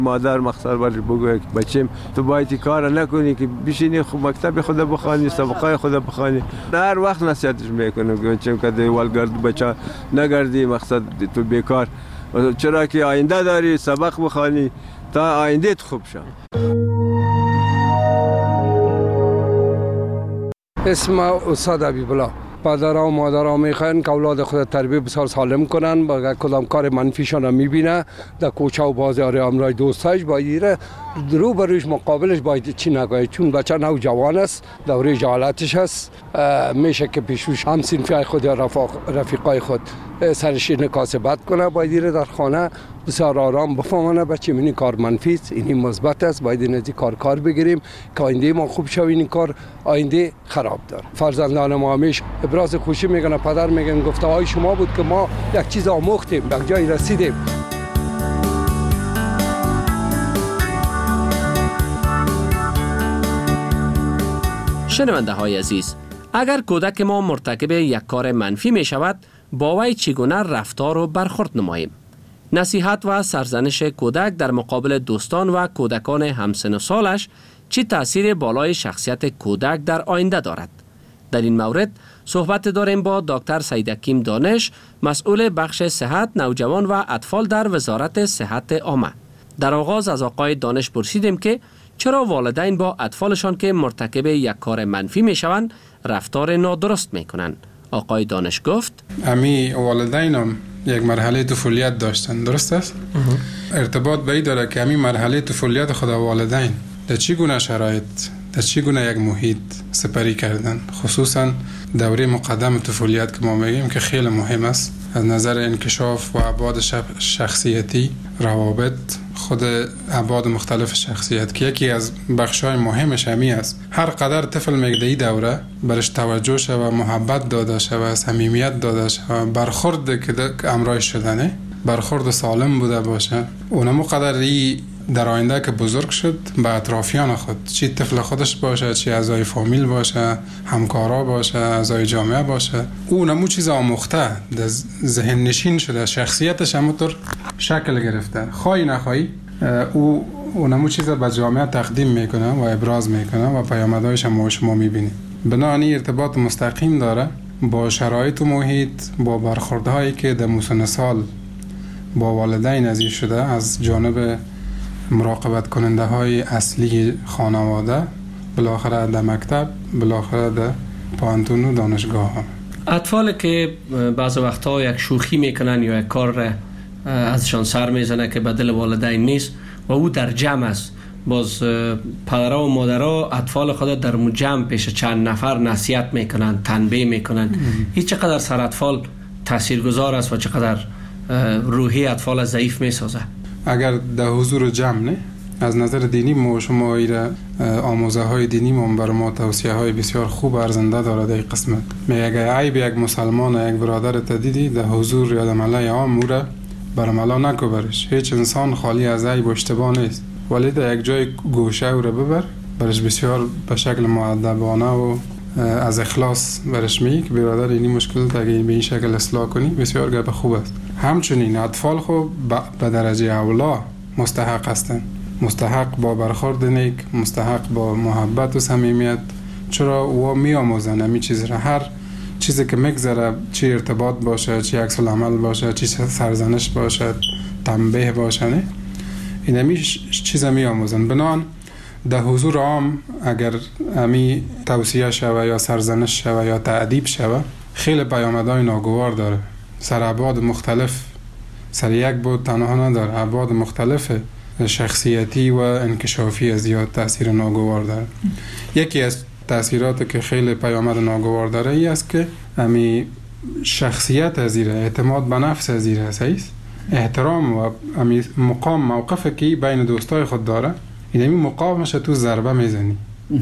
مادر مخصر برش بگوید که بچیم تو باید کار نکنی که بشینی مکتب خود بخوانی، سابقه خود بخوانی. هر وقت نصیحتش میکنم که که دیوالگرد بچه نگردی، مقصد تو بیکار، چرا که آینده داری، سبق بخوانی تا آینده خوب شد. اسم استاد حبیبالله. پدرها و مادرها میخواین که اولاد خود تربیت بسیار سالم کنن، با کدام کار منفیشان رو میبینه در کوچه و بازار همراه دوستاش باید رو بروش مقابلش باید چی نگه، چون بچه نوجوان است، دوره جهالتش است، میشه که پیشوش هم صنفی خود یا رفیقای خود سرش نکاسبت کنه، باید در خانه بسیار آرام بفهمانه بچه این کار منفی است، این مثبت است، باید این از کار بگیریم که آینده ما خوب شویم، این کار آینده خراب داره. فرزندان ما همیشه ابراز خوشی میگن، پدر میگن گفته های شما بود که ما یک چیز آموختیم، یک جای رسیدیم. شنونده های عزیز، اگر کودک ما مرتکب یک کار منفی می شود، با وی چگونه رفتار و برخورد نماییم؟ نصیحت و سرزنش کودک در مقابل دوستان و کودکان همسن و سالش چه تأثیر بالای شخصیت کودک در آینده دارد؟ در این مورد صحبت داریم با دکتر سیدحکیم دانش، مسئول بخش صحت نوجوان و اطفال در وزارت صحت عامه. در آغاز از آقای دانش پرسیدیم که چرا والدین با اطفالشان که مرتکب یک کار منفی می شوند رفتار نادرست می کنند؟ آقای دانش گفت امی والدینم یک مرحله طفولیت داشتن، درست است؟ ارتباط به این داره که امی مرحله طفولیت خود والدین در چی گونه شرایط، در چی گونه یک محیط سپری کردن، خصوصا دوره مقدم طفولیت که ما میگیم که خیلی مهم است از نظر انکشاف و ابعاد شخصیتی، روابط، خود ابعاد مختلف شخصیت که یکی از بخش‌های مهمش همی است. هر قدر طفل میگده دوره برش توجه شوه، محبت داده شوه، صمیمیت داده شوه، برخورد که امرای شدنه برخورد سالم بوده باشه، اونمو قدر در آینده که بزرگ شد به اطرافیان خود، چی طفل خودش باشه، چی اعضای فامیل باشه، همکارا باشه، اعضای جامعه باشه، اونمو چیز آموخته در ذهن نشین شده، شخصیتش همونطور شکل گرفته، خواهی نخواهی اونمو چیز به جامعه تقدیم میکنه و ابراز میکنه و پیامدهایش هم شما میبینید. بنابراین ارتباط مستقیم داره با شرایط و محیط، با برخوردهایی که در مسن سال با والدین ازی شده از جانب مراقبت کننده های اصلی خانواده، بالاخره در مکتب، بالاخره در پانتون و دانشگاه ها. اطفال که بعض وقتها یک شوخی میکنن یا یک کار ازشان سر میزنه که به دل والدین نیست و او در جمع است، باز پدرها و مادرها اطفال خود در جمع پیش چند نفر نصیحت میکنن، تنبیه میکنن، این چقدر سر اطفال تاثیرگذار است و چقدر روحی اطفال ضعیف میسازه؟ اگر در حضور جمع نه، از نظر دینی ما شما ایره آموزه های دینی ما برای ما توصیه های بسیار خوب ارزنده داره در این قسمت. میگه عیب یک مسلمان یک برادر تدیدی در حضور یا در ملای عام موره برملا نکو برش. هیچ انسان خالی از عیب و اشتباه نیست، ولی در یک جای گوشه او رو ببر برش بسیار به شکل مؤدبانه و از اخلاص برش میگی که برادر اینی مشکل تا اگه به این شکل اصلاح کنی بسیار گپ خوب است. همچنین اطفال خو به درجه اولا مستحق هستند، مستحق با برخورد نیک، مستحق با محبت و صمیمیت، چرا او میآموزن همین چیز را، هر چیزی که میگذره، چی ارتباط باشه، چی عکس العمل باشه، چی سرزنش باشه، تنبیه باشه، نه این همین چیزا میآموزن. بنان در حضور عام اگر امی توصیه شوه یا سرزنش شوه یا تعذیب شوه خیلی پیامدهای ناگوار داره، سر ابعاد مختلف، سر یک بود تنها نداره، ابعاد مختلف شخصیتی و انکشافی زیاد تاثیر ناگوار داره. یکی از تاثیرات که خیلی پیامد ناگوار داره ای است که امی شخصیت ازیره، اعتماد به نفس ازیره است، احترام و امی مقام موقفی که بین دوستای خود داره، این امی مقامش تو ضربه میزنی،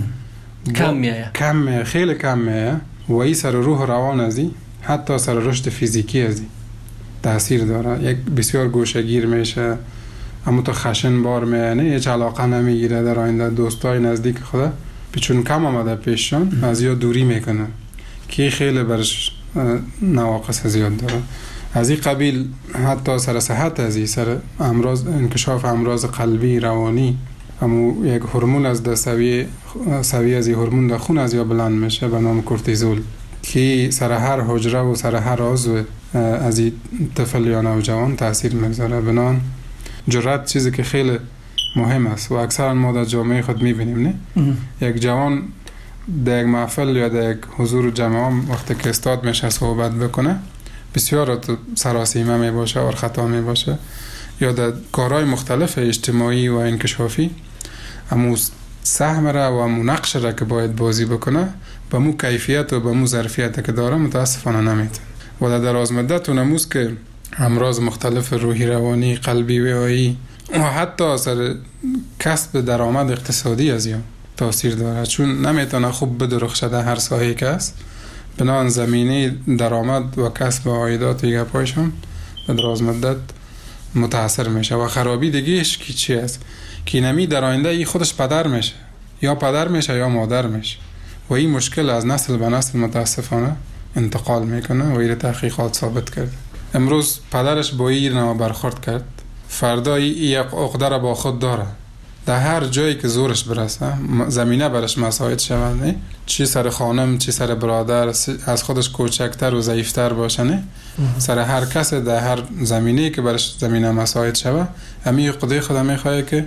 کم خیلی کم میه و ای سر روح روان ازی، حتی سر رشد فیزیکی ازی تاثیر داره. یک بسیار گوشهگیر میشه، اما تو خشن بار میانه، هیچ علاقه نمیگیره در آینده دوستای نزدیک خدا، چون کم آمده پیششان از یا دوری میکنن که خیلی برش نواقص زیاد داره. از این قبیل حتی سر صحت از این سر امراض، انکشاف امراض قلبی روانی، همو یک هورمون از در سویه از این هورمون در خون از یا بلند میشه به نام کورتیزول که سر هر حجره و سر هر عضو از این طفل یا نوجوان تاثیر میگذاره. بنان جرأت چیزی که خیلی مهم است و اکثرا ما در جامعه خود میبینیم نه؟ یک جوان در یک محفل یا در یک حضور جمع وقتی که استاد میشه صحبت بکنه بسیار سراسیمه می باشه و خطا می باشه، یا در کارهای مختلف اجتماعی و انکشافی امو سهم را و امو نقش را که باید بازی بکنه به مو کیفیت و به مو ظرفیت که داره متاسفانه نمیتونه. و در دراز مدت اونموز که امراض مختلف روحی روانی قلبی ویایی و حتی اثر کسب درآمد اقتصادی از یا تاثیر داره، چون نمیتونه خوب بدرخشه در هر ساحه که است. بنان زمینه درآمد و کسب عایدات و گپایشون به دراز مدت متاثر میشه. و خرابی دیگهش که چی است که نمی در آینده ای خودش پدر میشه، یا پدر میشه یا مادر میشه و این مشکل از نسل به نسل متاسفانه انتقال میکنه و این تحقیقات ثابت کرده. امروز پدرش با این نوع برخورد کرد، فردا یک عقده را با خود داره، در هر جایی که زورش برسه زمینه برش مساعد شود، نه چی سر خانم چی سر برادر از خودش کوچکتر و ضعیفتر باشه، نه سر هر کس در هر زمینه‌ای که برش زمینه مساعد شود امی خدای خدا میخواد که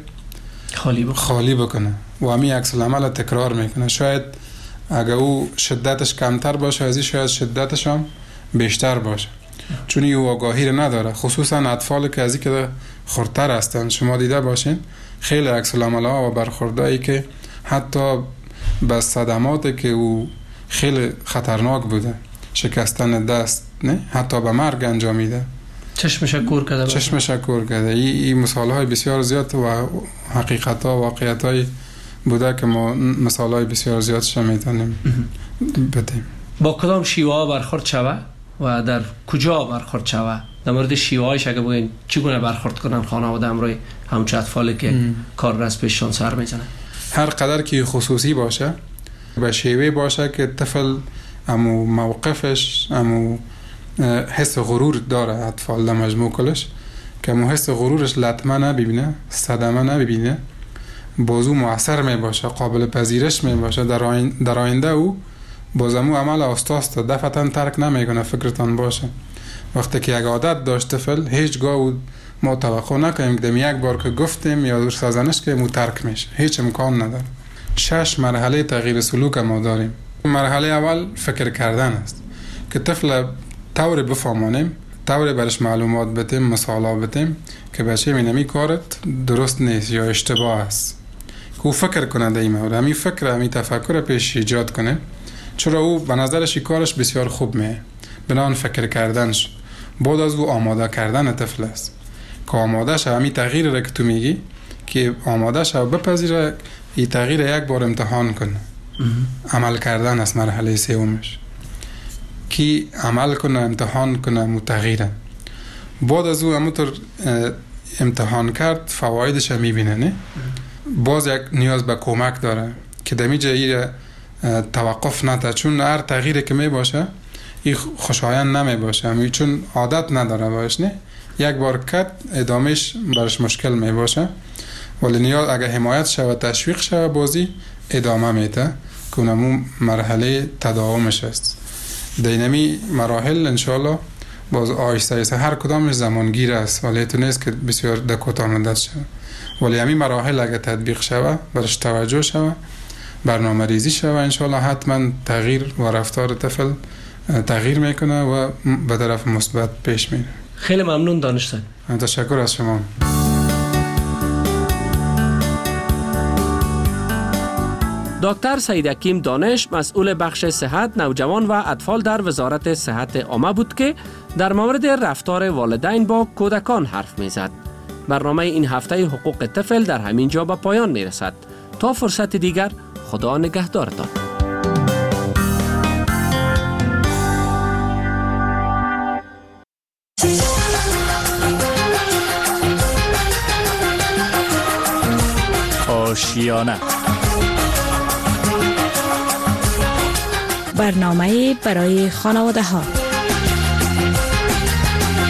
خالی بکنه و امی عکس العمل تکرار میکنه. شاید اگه او شدتش کمتر باشه از این شاید شدتش هم بیشتر باشه، چون او آگاهی رو نداره، خصوصا اطفال که از این که خردتر هستن. شما دیده باشین خیلی عکس العمل‌ها و برخوردایی که حتی به صدماتی که او خیلی خطرناک بوده، شکستن دست، نه حتی به مرگ انجامیده، چشمش کور کرده. این مثال‌های بسیار زیاد و حقیقت‌ها و واقعیت‌های بوده که ما مثال‌های بسیار زیادش میتونیم بدیم. با کدام شیوه برخورد شوه و در کجا برخورد شوه؟ در مورد شیوه‌هایش اگه بگین چگونه برخورد کنن خانواده همراه همچه اطفالی که کار را از پیششان سر میزنه؟ هر قدر که خصوصی باشه به شیوه باشه که طفل امو موقفش امو حس غرور داره، اطفال در مجموع کلش که امو حس غرورش لطمه نبینه، صدمه نبینه، بازو مؤثر می باشه، قابل پذیرش می باشه، در آینده او بازمو عمل استاست دفعتا ترک نمیکنه. فکرتان باشه وقتی که یک عادت داشت طفل هیچگاه ما توقع نکنیم که یک بار که گفتیم یا سازنش که مو ترک میشه، هیچ امکان نداره. 6 مرحله تغییر سلوک ما داریم. مرحله اول فکر کردن است که طفل طور بفهمانیم، طور برش معلومات بدیم، مثالا بدیم که بچه مینمی کارت درست نیست یا اشتباه است، که او فکر کنه در این مورد، همی فکر همی تفکر پیش ایجاد کنه، چرا او به نظرش کارش بسیار خوب میه. بنان فکر کردنش بعد از او آماده کردن طفل است که آماده شه همی تغییر را که تو میگی که آماده شه و بپذیره این تغییر یک بار امتحان کنه. عمل کردن است مرحله سومش که عمل کنه، امتحان کنه، متغیره. بعد از او همونطور امتحان کرد فوایدش هم میبینه، نه باز یک نیاز به کمک داره که دمی جایی توقف نده، چون هر تغییری که می باشه این خوشایند نمی باشه، چون عادت نداره باش، نه یک بار کد ادامهش برش مشکل می باشه، ولی نیاز اگه حمایت شود تشویق شود بازی ادامه میده که اونمون مرحله تداومش است. دینمی مراحل انشالله باز آیسته هر کدامش زمانگیر است ولی تو نیست که بسیار دکوتا مدت شود، ولی همین مراحل اگه تطبیق شود برش توجه شود برنامه ریزی شود انشالله حتما تغییر و رفتار طفل تغییر میکنه و به طرف مثبت پیش میره. خیلی ممنون دانشتن. تشکر از شما. دکتر سید حکیم دانش مسئول بخش صحت نوجوان و اطفال در وزارت صحت عامه بود که در مورد رفتار والدین با کودکان حرف میزد. برنامه این هفته حقوق طفل در همین جا به پایان میرسد. تا فرصت دیگر خدا نگهدارتان. آشیانه برنامه برای خانواده ها.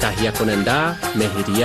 تهیه کننده مهریه